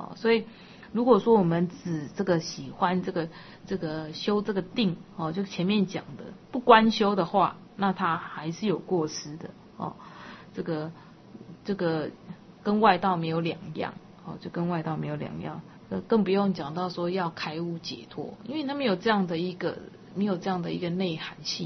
所以如果说我们只这个喜欢这个修这个定就前面讲的不观修的话，那它还是有过失的这个跟外道没有两样就跟外道没有两样，更不用讲到说要开悟解脱，因为它没有这样的一个内涵性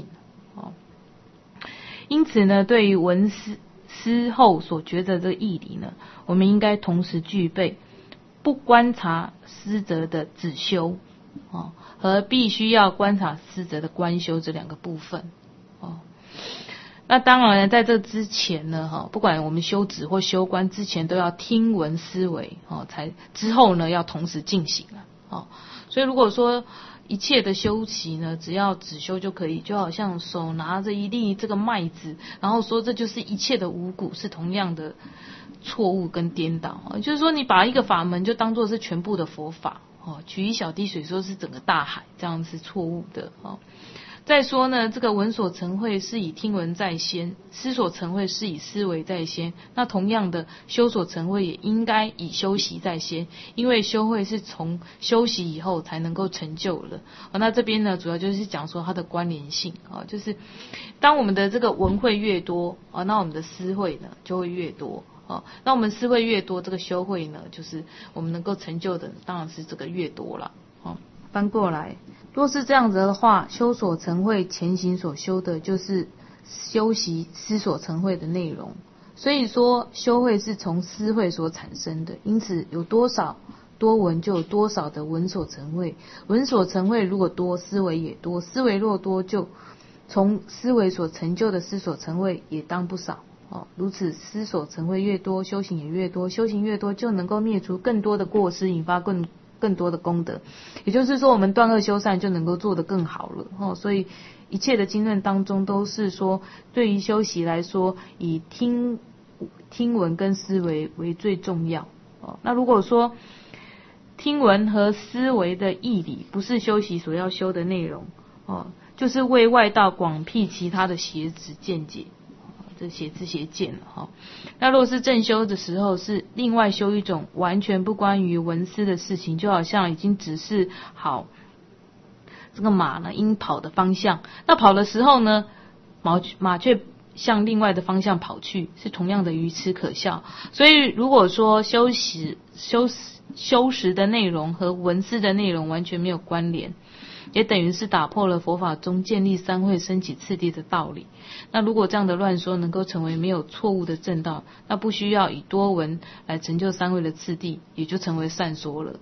因此呢，对于闻思后所觉得这个义理呢，我们应该同时具备不观察思则的止修和必须要观察思则的观修这两个部分那当然在这之前呢不管我们修止或修观之前，都要听闻思维才之后呢要同时进行所以如果说一切的修习呢，只要止修就可以，就好像手拿着一粒这个麦子，然后说这就是一切的五谷，是同样的错误跟颠倒就是说你把一个法门就当作是全部的佛法取一小滴水说是整个大海，这样是错误的再说呢，这个闻所成慧是以听闻在先，思所成慧是以思维在先。那同样的，修所成慧也应该以修习在先，因为修慧是从修习以后才能够成就了那这边呢，主要就是讲说它的关联性就是当我们的这个闻慧越多那我们的思慧呢就会越多那我们思慧越多，这个修慧呢，就是我们能够成就的当然是这个越多了翻过来，若是这样子的话，修所成慧前行所修的就是修习思所成慧的内容，所以说修慧是从思慧所产生的，因此有多少多闻就有多少的闻所成慧，闻所成慧如果多，思维也多，思维若多，就从思维所成就的思所成慧也当不少如此思所成慧越多，修行也越多，修行越多就能够灭除更多的过失，引发更多的功德，也就是说我们断恶修善就能够做得更好了所以一切的经论当中都是说，对于修习来说，以听闻跟思维为最重要那如果说听闻和思维的义理不是修习所要修的内容就是为外道广辟其他的邪执见解这邪知邪见了那如果是正修的时候，是另外修一种完全不关于闻思的事情，就好像已经指示好这个马呢应跑的方向，那跑的时候呢马却向另外的方向跑去，是同样的愚痴可笑。所以如果说修识的内容和闻思的内容完全没有关联，也等于是打破了佛法中建立三慧升起次第的道理。那如果这样的乱说能够成为没有错误的正道，那不需要以多闻来成就三慧的次第，也就成为善说了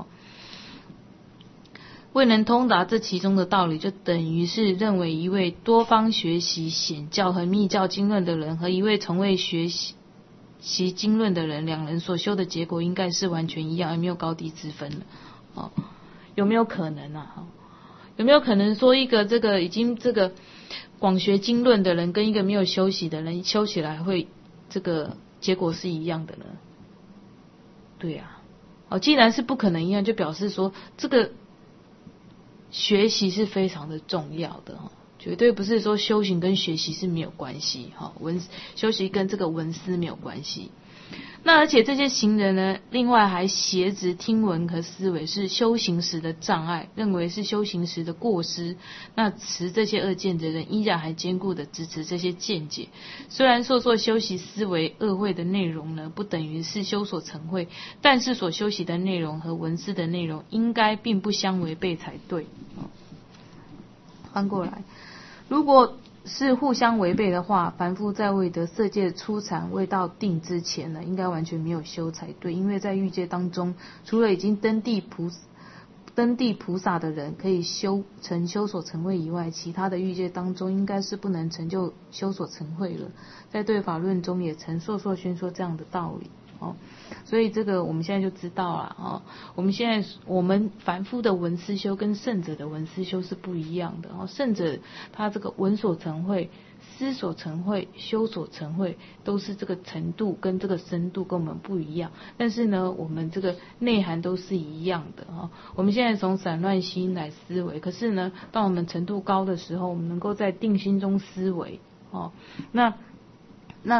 未能通达这其中的道理，就等于是认为一位多方学习显教和密教经论的人和一位从未学习经论的人，两人所修的结果应该是完全一样，而没有高低之分了有没有可能有没有可能说一个这个已经这个广学经论的人跟一个没有修习的人修起来会这个结果是一样的呢？对既然是不可能一样，就表示说这个学习是非常的重要的绝对不是说修行跟学习是没有关系修习跟这个闻思没有关系。那而且这些行人呢，另外还挟执听闻和思维是修行时的障碍，认为是修行时的过失。那持这些恶见的人依然还坚固的支持这些见解。虽然说修习思维恶慧的内容呢，不等于是修所成慧，但是所修习的内容和闻思的内容应该并不相违背才对翻过来，如果是互相违背的话，凡夫在未得色界初禅未到定之前呢，应该完全没有修才对。因为在欲界当中，除了已经登地菩萨的人可以成修所成慧以外，其他的欲界当中应该是不能成就修所成慧了。在对法论中也曾烁烁宣说这样的道理所以这个我们现在就知道了我们凡夫的闻思修跟圣者的闻思修是不一样的圣者他这个闻所成慧、思所成慧、修所成慧都是这个程度跟这个深度跟我们不一样，但是呢我们这个内涵都是一样的我们现在从散乱心来思维，可是呢当我们程度高的时候，我们能够在定心中思维那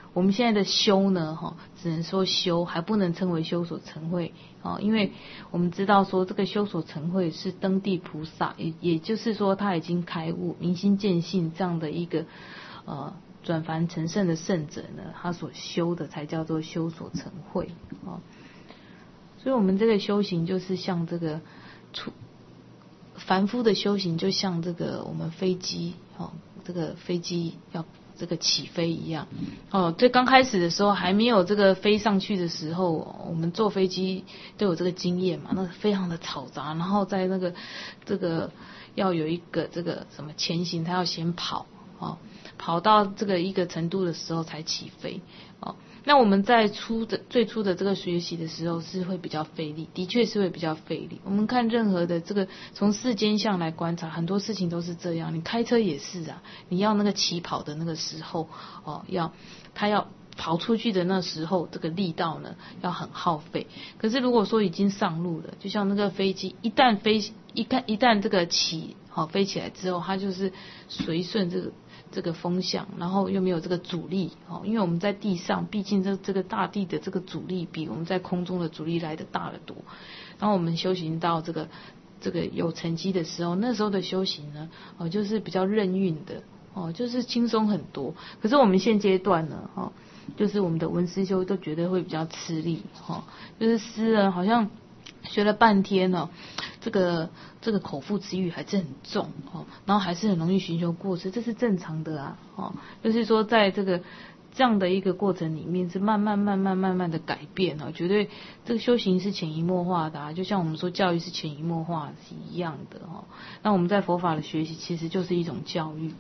我们现在的修呢，只能说修，还不能称为修所成慧，因为我们知道说这个修所成慧是登地菩萨，也就是说他已经开悟、明心见性这样的一个转凡成圣的圣者呢，他所修的才叫做修所成慧。所以我们这个修行就是像这个凡夫的修行，就像这个我们飞机，这个飞机要这个起飞一样。最刚开始的时候还没有这个飞上去的时候，我们坐飞机都有这个经验嘛，那非常的嘈杂，然后在那个这个要有一个这个什么前行，它要先跑，跑到这个一个程度的时候才起飞。那我们在最初的这个学习的时候是会比较费力，的确是会比较费力。我们看任何的这个从世间相来观察，很多事情都是这样。你开车也是啊，你要那个起跑的那个时候，他要跑出去的那时候，这个力道呢要很耗费。可是如果说已经上路了，就像那个飞机一旦这个飞起来之后，它就是随顺这个风向，然后又没有这个阻力，因为我们在地上，毕竟这个大地的这个阻力比我们在空中的阻力来得大得多。然后我们修行到这个有成绩的时候，那时候的修行呢，就是比较任运的，就是轻松很多。可是我们现阶段呢，就是我们的文思修都觉得会比较吃力，就是诗人好像学了半天呢，这个口腹之欲还是很重，然后还是很容易寻求过失，这是正常的啊，就是说在这样的一个过程里面是慢慢的改变，绝对这个修行是潜移默化的，就像我们说教育是潜移默化是一样的。那我们在佛法的学习其实就是一种教育。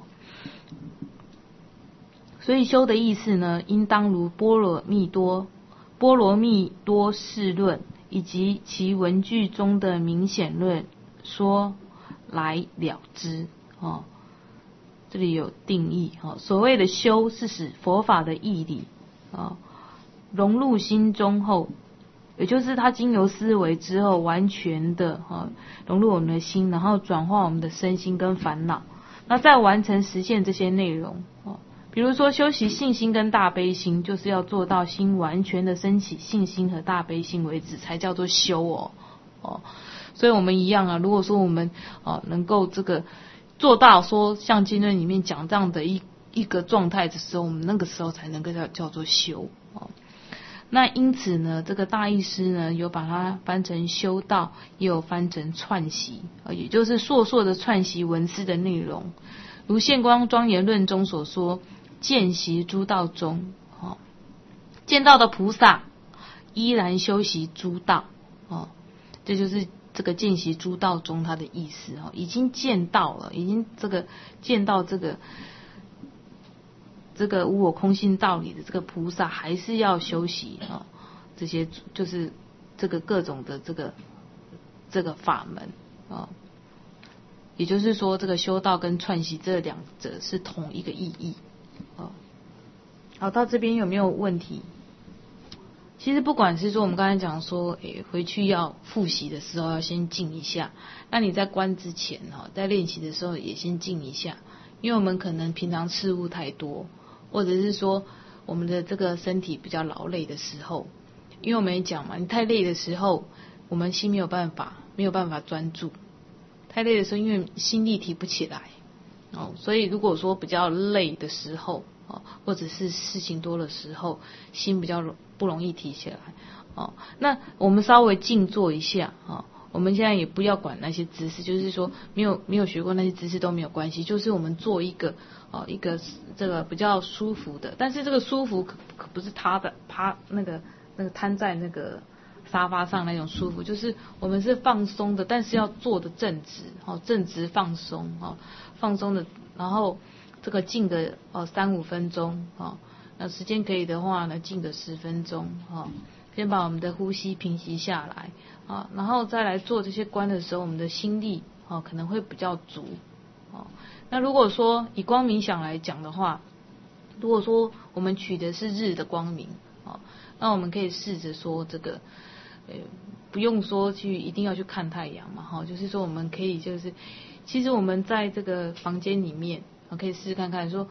所以修的意思呢，应当如波罗蜜多释论以及其文句中的明显论说来了之。这里有定义，所谓的修是使佛法的义理融入心中后，也就是它经由思维之后完全的融入我们的心，然后转化我们的身心跟烦恼，那再完成实现这些内容。比如说修习信心跟大悲心，就是要做到心完全的升起信心和大悲心为止，才叫做修。所以我们一样啊，如果说我们能够这个做到说像经论里面讲这样的一个状态的时候，我们那个时候才能够叫做修。那因此呢，这个大义师呢有把它翻成修道，也有翻成串习，也就是硕硕的串习文思的内容。如现光庄严论中所说，见习诸道中，见到的菩萨依然修习诸道，这就是这个见习诸道中它的意思，已经见到了，已经见到这个无我空性道理的这个菩萨，还是要修习这些就是这个各种的这个法门也就是说，这个修道跟串习这两者是同一个意义。好，到这边有没有问题？其实不管是说我们刚才讲说，回去要复习的时候要先静一下，那你在观之前在练习的时候也先静一下，因为我们可能平常事物太多，或者是说我们的这个身体比较劳累的时候，因为我们也讲嘛，你太累的时候，我们心没有办法专注。太累的时候，因为心力提不起来所以如果说比较累的时候或者是事情多的时候，心比较不容易提起来那我们稍微静坐一下我们现在也不要管那些姿势，就是说没有学过那些姿势都没有关系，就是我们做一个这个比较舒服的，但是这个舒服可不是他的那个瘫在那个沙发上那种舒服，就是我们是放松的，但是要做的正直正直放松放松的，然后这个静个3-5分钟那时间可以的话呢，静个10分钟先把我们的呼吸平息下来然后再来做这些观的时候，我们的心力可能会比较足那如果说以光冥想来讲的话，如果说我们取的是日的光明那我们可以试着说这个不用说一定要去看太阳嘛就是说我们可以其实我们在这个房间里面可以试试看看说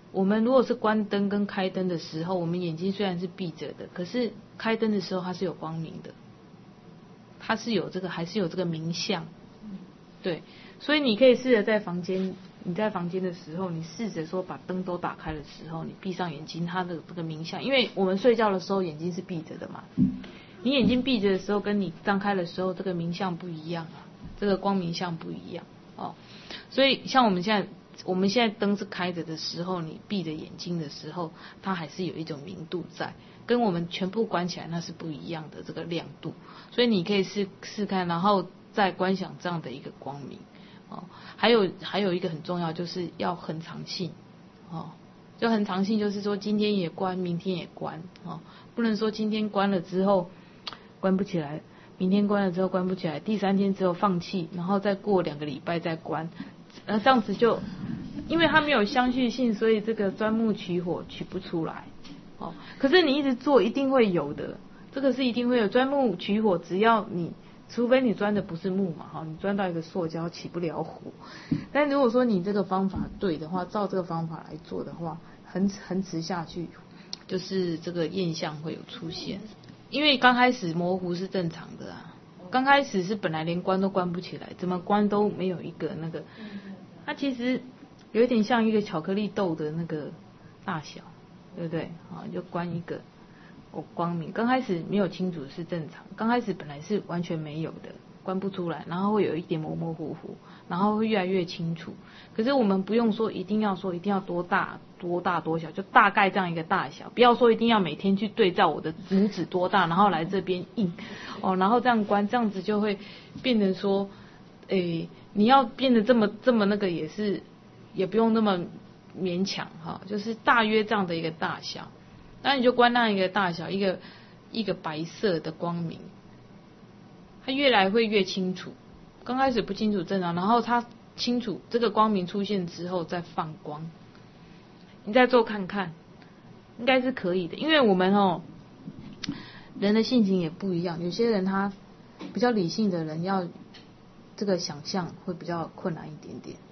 我们如果是关灯跟开灯的时候，我们眼睛虽然是闭着的，可是开灯的时候它是有光明的，它是有这个还是有这个明相，对，所以你可以试着在房间，你在房间的时候，你试着说把灯都打开的时候，你闭上眼睛，它的这个明相，因为我们睡觉的时候眼睛是闭着的嘛，你眼睛闭着的时候跟你张开的时候，这个明相不一样啊，这个光明相不一样哦，所以像我们现在灯是开着的时候，你闭着眼睛的时候，它还是有一种明度在，跟我们全部关起来那是不一样的这个亮度，所以你可以试看，然后再观想这样的一个光明哦。还有一个很重要，就是要恒常性哦，就恒常性就是说今天也关，明天也关哦，不能说今天关了之后关不起来，明天关了之后关不起来，第3天之后放弃，然后再过2个礼拜再关。这样子就，因为它没有相续性，所以这个钻木取火取不出来，哦。可是你一直做，一定会有的，这个是一定会有。钻木取火，只要你，除非你钻的不是木嘛，哈，你钻到一个塑胶起不了火。但如果说你这个方法对的话，照这个方法来做的话，恒持下去，就是这个现象会有出现。因为刚开始模糊是正常的啊。刚开始是本来连关都关不起来，怎么关都没有一个那个，它其实有一点像一个巧克力豆的那个大小，对不对？啊，就关一个光明。刚开始没有清楚是正常，刚开始本来是完全没有的，关不出来，然后会有一点模模糊糊，然后会越来越清楚。可是我们不用说一定要多大多小，就大概这样一个大小，不要说一定要每天去对照我的拇指多大，然后来这边印哦，然后这样关，这样子就会变成说，你要变得这么那个也不用那么勉强哈，就是大约这样的一个大小，那你就关那一个大小，一个白色的光明，它越来会越清楚。刚开始不清楚正常，然后它清楚，这个光明出现之后再放光，你再做看看，应该是可以的。因为我们人的性情也不一样，有些人他比较理性的人要这个想象会比较困难一点点。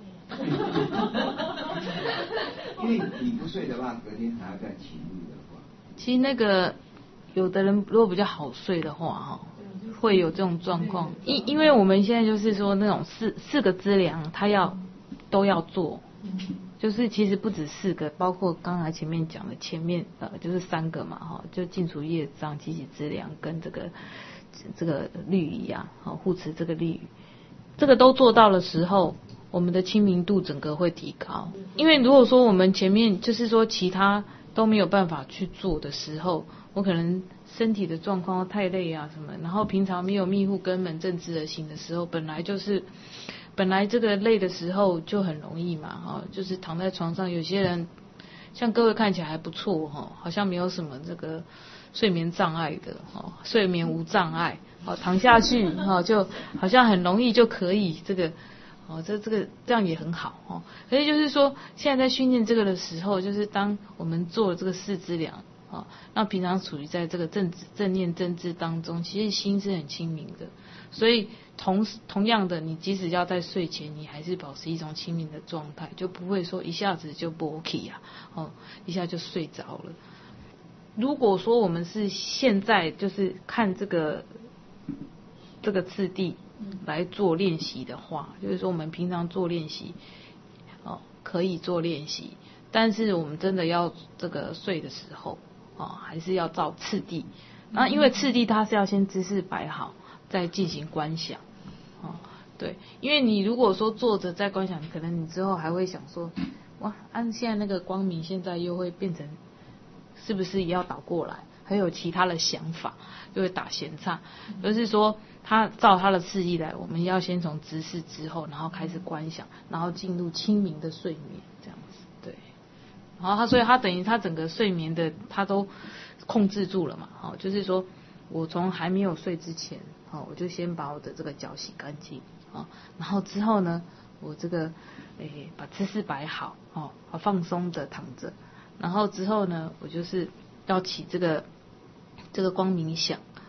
因为你不睡的话，隔天还要再起路的话， 其实那个有的人如果比较好睡的话会有这种状况，因为我们现在就是说那种四个资粮，他都要做，就是其实不止4个，包括刚才前面讲的前面就是3个嘛就净除业障、积集资粮跟这个律仪啊，护持这个律仪，这个都做到的时候，我们的清明度整个会提高。因为如果说我们前面就是说其他都没有办法去做的时候，我可能身体的状况太累啊什么，然后平常没有密护根本正知而行的时候，本来这个累的时候就很容易嘛就是躺在床上，有些人像各位看起来还不错好像没有什么这个睡眠障碍的睡眠无障碍躺下去就好像很容易就可以这个这样也很好所以就是说现在在训练这个的时候，就是当我们做了这个4资粮那平常处于在这个正念正知当中，其实心是很清明的，所以同样的，你即使要在睡前，你还是保持一种清明的状态，就不会说一下子就不 OK 一下就睡着了。如果说我们是现在就是看这个次第来做练习的话，就是说我们平常做练习可以做练习，但是我们真的要这个睡的时候还是要照次第。那因为次第它是要先姿势摆好，再进行观想对，因为你如果说坐着再观想，可能你之后还会想说，哇，现在那个光明现在又会变成，是不是也要倒过来？还有其他的想法，就会打闲岔。就是说，他照他的次第来，我们要先从姿势之后，然后开始观想，然后进入清明的睡眠，这样子，对。然后所以他等于他整个睡眠的他都控制住了嘛，就是说我从还没有睡之前，我就先把我的这个脚洗干净。然后之后呢，我这个把姿势摆好放松的躺着，然后之后呢，我就是要起这个光明想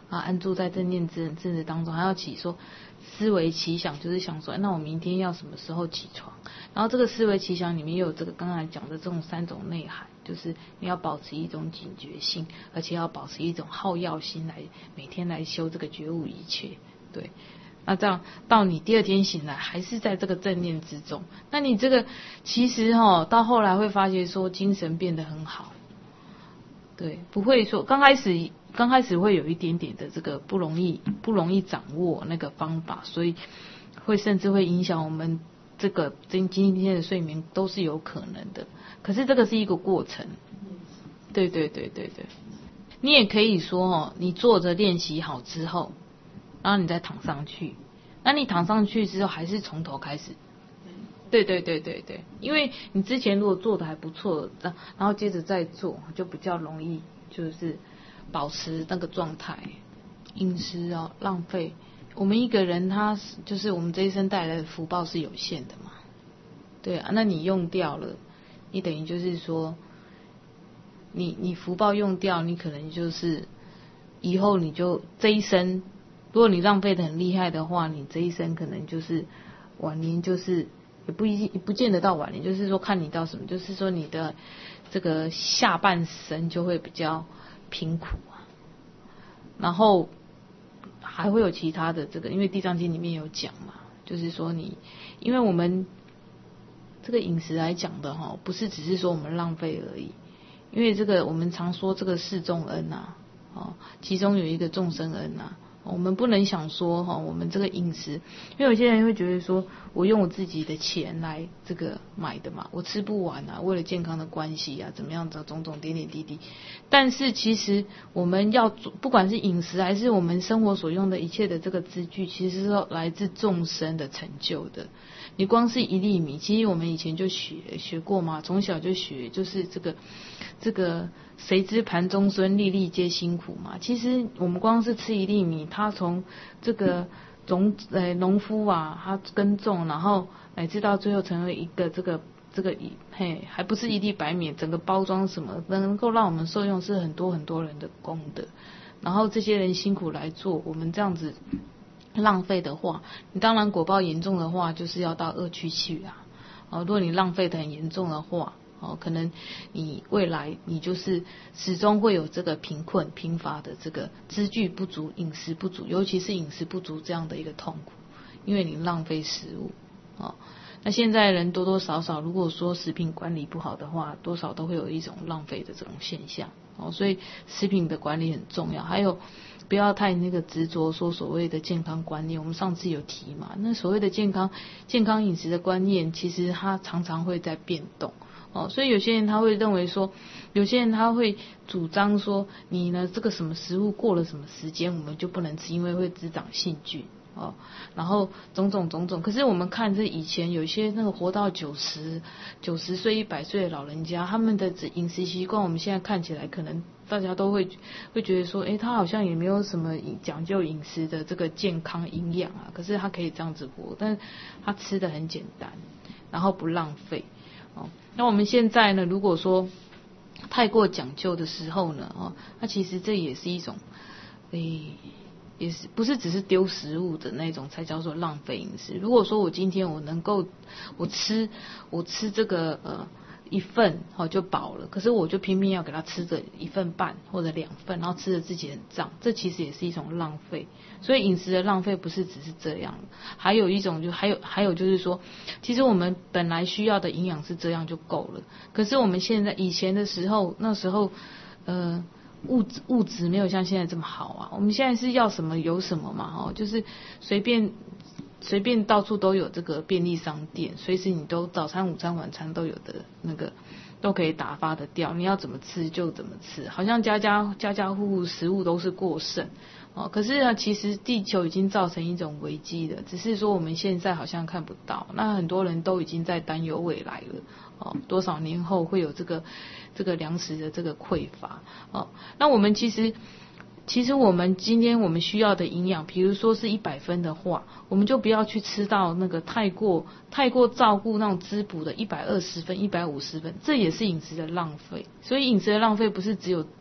安住在正念正知当中，还要起说思维奇想，就是想说，那我明天要什么时候起床？然后这个思维奇想里面有这个刚才讲的这种3种内涵，就是你要保持一种警觉性，而且要保持一种好药心来每天来修这个觉悟一切。对，那这样到你第2天醒来还是在这个正念之中，那你这个其实到后来会发觉说精神变得很好。对，不会说刚开始会有一点点的这个不容易掌握那个方法，所以会甚至会影响我们这个今天的睡眠都是有可能的。可是这个是一个过程。对，你也可以说你坐着练习好之后，然后你再躺上去，那你躺上去之后还是从头开始。对，因为你之前如果做的还不错，然后接着再做，就比较容易就是保持那个状态。饮食浪费，我们一个人他就是我们这一生带来的福报是有限的嘛。对啊，那你用掉了，你等于就是说你福报用掉，你可能就是以后你就这一生，如果你浪费的很厉害的话，你这一生可能就是晚年就是也不见得到晚年，就是说看你到什么，就是说你的这个下半生就会比较贫苦啊，然后还会有其他的这个，因为地藏经里面有讲嘛，就是说因为我们这个饮食来讲的不是只是说我们浪费而已，因为这个我们常说这个4重恩其中有一个众生恩我们不能想说我们这个饮食，因为有些人会觉得说我用我自己的钱来这个买的嘛，我吃不完为了健康的关系怎么样的种种点点滴滴。但是其实我们要不管是饮食还是我们生活所用的一切的这个资具，其实是来自众生的成就的。你光是1粒米，其实我们以前就学过嘛，从小就学，就是这个谁知盘中餐，粒粒皆辛苦嘛。其实我们光是吃1粒米，他从这个农夫他耕种，然后乃至到最后成为一个这个还不是1粒白米，整个包装什么能够让我们受用，是很多很多人的功德。然后这些人辛苦来做，我们这样子浪费的话，你当然果报严重的话，就是要到恶趣去如果你浪费的很严重的话，可能你未来你就是始终会有这个贫困贫乏的这个资具不足、饮食不足，尤其是饮食不足这样的一个痛苦，因为你浪费食物那现在人多多少少，如果说食品管理不好的话，多少都会有一种浪费的这种现象所以食品的管理很重要。还有不要太那个执着说所谓的健康观念，我们上次有提嘛，那所谓的健康饮食的观念，其实它常常会在变动所以有些人他会认为说，有些人他会主张说，你呢这个什么食物过了什么时间我们就不能吃，因为会滋长细菌然后种种。可是我们看这以前有些那个活到90岁100岁的老人家，他们的饮食习惯，我们现在看起来可能大家都会觉得说，他好像也没有什么讲究饮食的这个健康营养可是他可以这样子活，但是他吃的很简单，然后不浪费那我们现在呢，如果说太过讲究的时候呢那其实这也是一种也是不是只是丢食物的那种才叫做浪费饮食。如果说我今天我能够我吃这个1份就饱了，可是我就偏偏要给他吃着1份半或者2份，然后吃着自己很胀，这其实也是一种浪费。所以饮食的浪费不是只是这样，还有一种还有就是说，其实我们本来需要的营养是这样就够了，可是我们现在以前的时候，那时候物质没有像现在这么好我们现在是要什么有什么嘛就是随便到处都有这个便利商店，随时你都早餐午餐晚餐都有的那个都可以打发得掉，你要怎么吃就怎么吃，好像家家户户食物都是过剩可是呢，其实地球已经造成一种危机了，只是说我们现在好像看不到，那很多人都已经在担忧未来了多少年后会有这个粮食的这个匮乏那我们其实我们今天我们需要的营养，比如说是100分的话，我们就不要去吃到那个太过照顾那种滋补的120分、150分，这也是饮食的浪费。所以饮食的浪费不是只有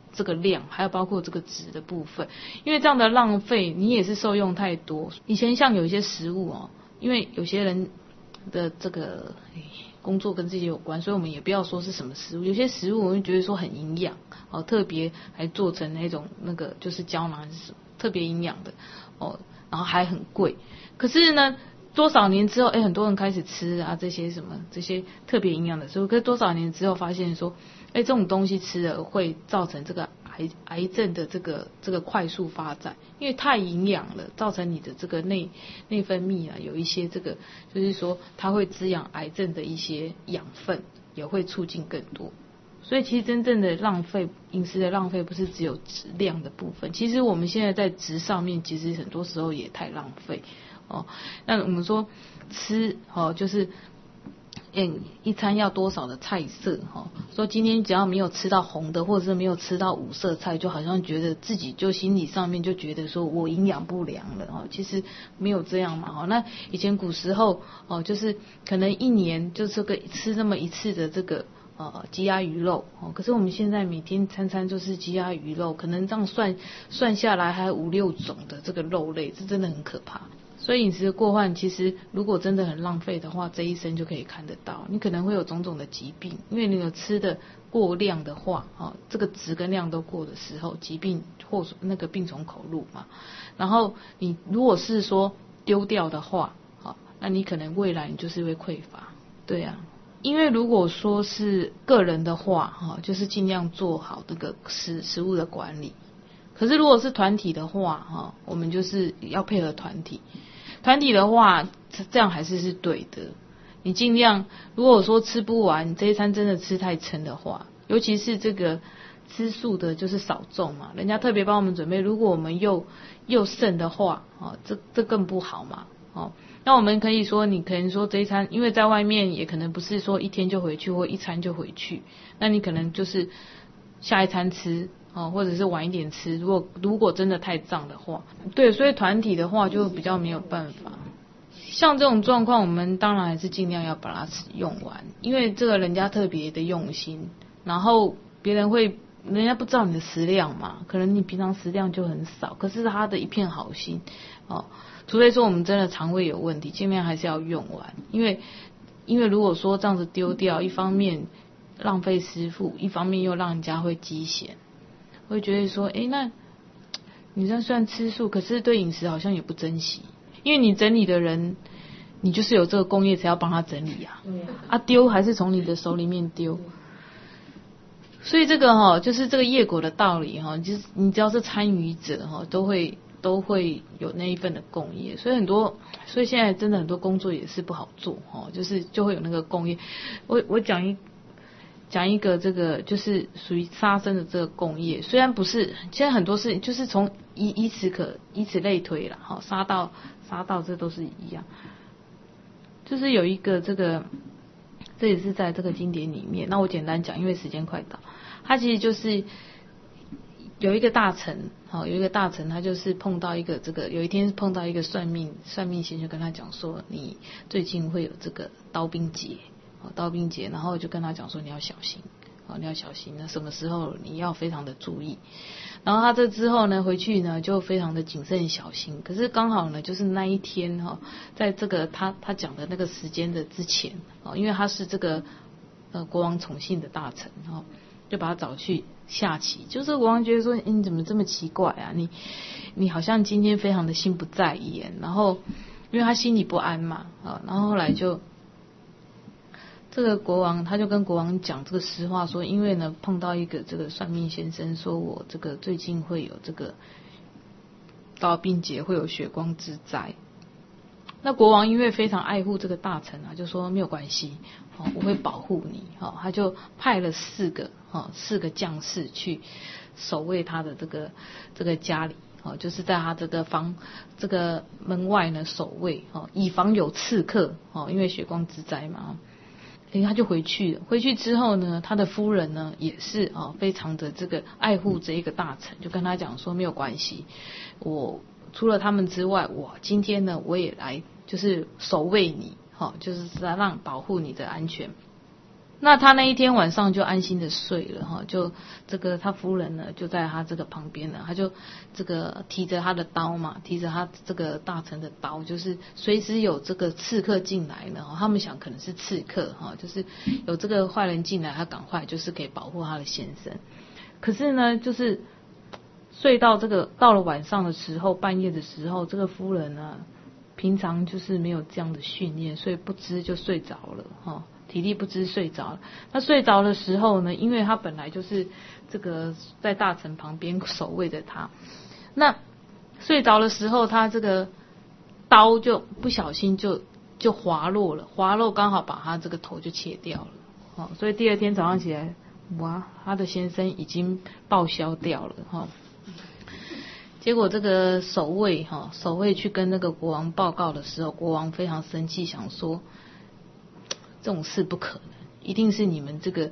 这个量，还有包括这个质的部分，因为这样的浪费你也是受用太多。以前像有一些食物因为有些人的这个工作跟这些有关，所以我们也不要说是什么食物，有些食物我们觉得说很营养特别还做成那种那个就是胶囊还是什么特别营养的然后还很贵，可是呢多少年之后很多人开始吃这些什么这些特别营养的食物，可是多少年之后发现说这种东西吃了会造成这个癌症的这个快速发展，因为太营养了，造成你的这个内分泌有一些这个就是说它会滋养癌症的一些养分，也会促进更多。所以其实真正的浪费，饮食的浪费不是只有质量的部分，其实我们现在在质上面其实很多时候也太浪费那我们说吃就是一餐要多少的菜色说今天只要没有吃到红的，或者是没有吃到五色菜，就好像觉得自己就心理上面就觉得说我营养不良了其实没有这样嘛那以前古时候就是可能一年就这个吃那么一次的这个鸡鸭鱼肉可是我们现在每天餐餐就是鸡鸭鱼肉，可能这样算下来还5-6种的这个肉类，这真的很可怕。所以饮食的过换其实如果真的很浪费的话，这一生就可以看得到，你可能会有种种的疾病，因为你有吃的过量的话这个质跟量都过的时候，疾病或那个病从口入嘛。然后你如果是说丢掉的话那你可能未来你就是会匮乏。对啊，因为如果说是个人的话就是尽量做好这个食物的管理，可是如果是团体的话我们就是要配合团体的话，这样还是对的。你尽量如果说吃不完，这一餐真的吃太撑的话，尤其是这个吃素的就是少种嘛，人家特别帮我们准备，如果我们又剩的话这更不好嘛那我们可以说你可能说这一餐，因为在外面也可能不是说一天就回去或一餐就回去，那你可能就是下一餐吃或者是晚一点吃，如果真的太胀的话，对，所以团体的话就比较没有办法。像这种状况，我们当然还是尽量要把它使用完，因为这个人家特别的用心，然后人家不知道你的食量嘛，可能你平常食量就很少，可是他的一片好心除非说我们真的肠胃有问题，尽量还是要用完，因为如果说这样子丢掉，一方面浪费食物，一方面又让人家会积嫌，会觉得说那你这样虽然吃素，可是对饮食好像也不珍惜，因为你整理的人你就是有这个工业才要帮他整理丢还是从你的手里面丢，所以这个就是这个业果的道理就是你只要是参与者都会有那一份的共业，所以现在真的很多工作也是不好做就会有那个共业。我讲一个这个就是属于杀生的这个共业，虽然不是现在很多事就是从以此类推啦杀到这都是一样，就是有一个这也是在这个经典里面，那我简单讲，因为时间快到，他其实就是有一个大臣他就是碰到一个有一天碰到一个算命先生跟他讲说，你最近会有这个刀兵劫，然后就跟他讲说你要小心那什么时候你要非常的注意。然后他这之后呢回去呢就非常的谨慎小心，可是刚好呢就是那一天在这个他讲的那个时间的之前因为他是这个国王宠幸的大臣就把他找去下棋，就是国王觉得说你怎么这么奇怪啊，你好像今天非常的心不在焉，然后因为他心里不安嘛然后后来就这个国王他就跟国王讲这个实话，说因为呢碰到一个这个算命先生说我这个最近会有这个刀兵劫，会有血光之灾。那国王因为非常爱护这个大臣就说没有关系我会保护你他就派了4个将士去守卫他的这个家里就是在他这个门外呢守卫以防有刺客因为血光之灾嘛他就回去了。回去之后呢，他的夫人呢也是非常的这个爱护这一个大臣，就跟他讲说没有关系，我除了他们之外，我今天呢我也来就是守卫你就是让保护你的安全。 那他那一天晚上就安心的睡了哈，就这个他夫人呢就在他这个旁边呢，他就这个提着他的刀嘛，提着他这个大臣的刀，就是随时有这个刺客进来呢，他们想可能是刺客哈，就是有这个坏人进来，他赶快就是可以保护他的先生。可是呢，就是睡到这个到了晚上的时候，半夜的时候，这个夫人呢，平常就是没有这样的训练，所以不知就睡着了哈。体力不支睡着了，他睡着的时候呢，因为他本来就是这个在大臣旁边守卫着他，那睡着的时候，他这个刀就不小心就滑落了，滑落刚好把他这个头就切掉了，所以第二天早上起来，哇，他的先生已经报销掉了哈。结果这个守卫去跟那个国王报告的时候，国王非常生气，想说，这种事不可能，一定是你们这个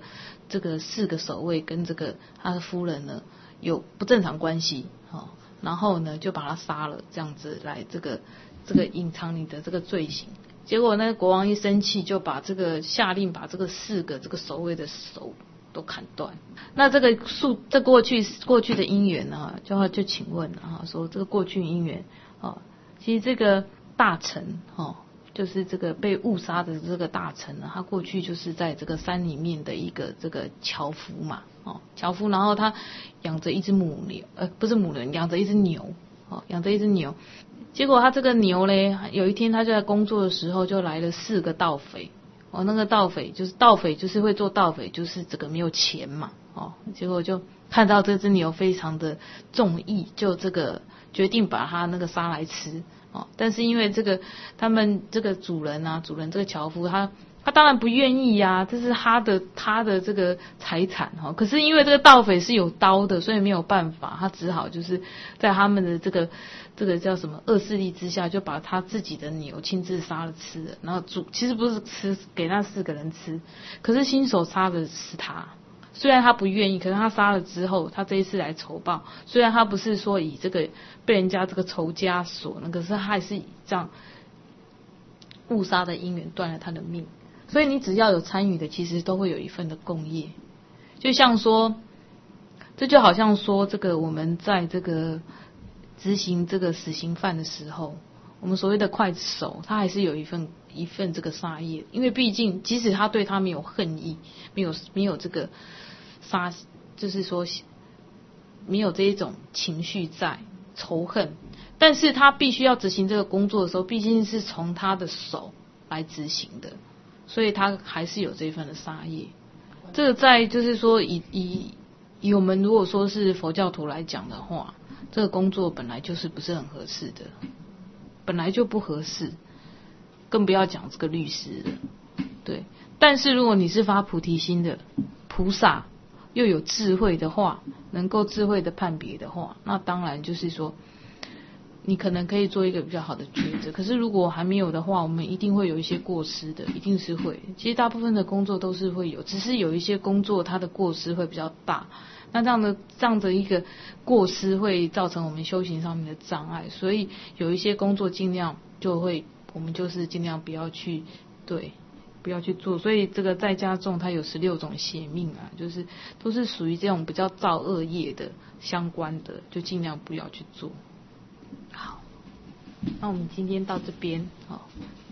4个守卫跟这个他的夫人呢有不正常关系，然后呢就把他杀了，这样子来这个隐藏你的这个罪行。结果呢国王一生气，就把这个下令把这个4个这个守卫的手都砍断。那这过去的因缘呢，就请问啊，说这个过去因缘其实这个大臣就是这个被误杀的这个大臣呢，他过去就是在这个山里面的一个这个樵夫嘛，樵夫，然后他养着一只母牛，不是母牛，养着一只牛，结果他这个牛呢，有一天他就在工作的时候，就来了4个盗匪，那个盗匪就是会做盗匪，就是这个没有钱嘛，结果就看到这只牛非常的中意，就这个决定把它那个杀来吃。但是因为这个他们这个主人这个樵夫他当然不愿意呀，这是他的这个财产可是因为这个盗匪是有刀的，所以没有办法，他只好就是在他们的这个叫什么恶势力之下，就把他自己的牛亲自杀了吃了，然后其实不是吃给那4个人吃，可是亲手杀的是他。虽然他不愿意，可是他杀了之后，他这一次来仇报，虽然他不是说以这个被人家这个仇家所可是他还是以这样误杀的因缘断了他的命。所以你只要有参与的，其实都会有一份的共业。就像说，这就好像说，这个我们在这个执行这个死刑犯的时候，我们所谓的刽子手，他还是有一份这个杀业，因为毕竟即使他对他没有恨意，没有这个杀，就是说没有这一种情绪在仇恨，但是他必须要执行这个工作的时候，毕竟是从他的手来执行的，所以他还是有这份的杀业。这个在就是说以我们如果说是佛教徒来讲的话，这个工作本来就是不是很合适的，本来就不合适，更不要讲这个律师了。对，但是如果你是发菩提心的菩萨，又有智慧的话，能够智慧的判别的话，那当然就是说你可能可以做一个比较好的抉择。可是如果还没有的话，我们一定会有一些过失的，一定是会。其实大部分的工作都是会有，只是有一些工作它的过失会比较大，那这样的一个过失会造成我们修行上面的障碍，所以有一些工作我们就是尽量不要去做。所以这个在家众它有16种邪命就是都是属于这种比较造恶业的相关的，就尽量不要去做。好，那我们今天到这边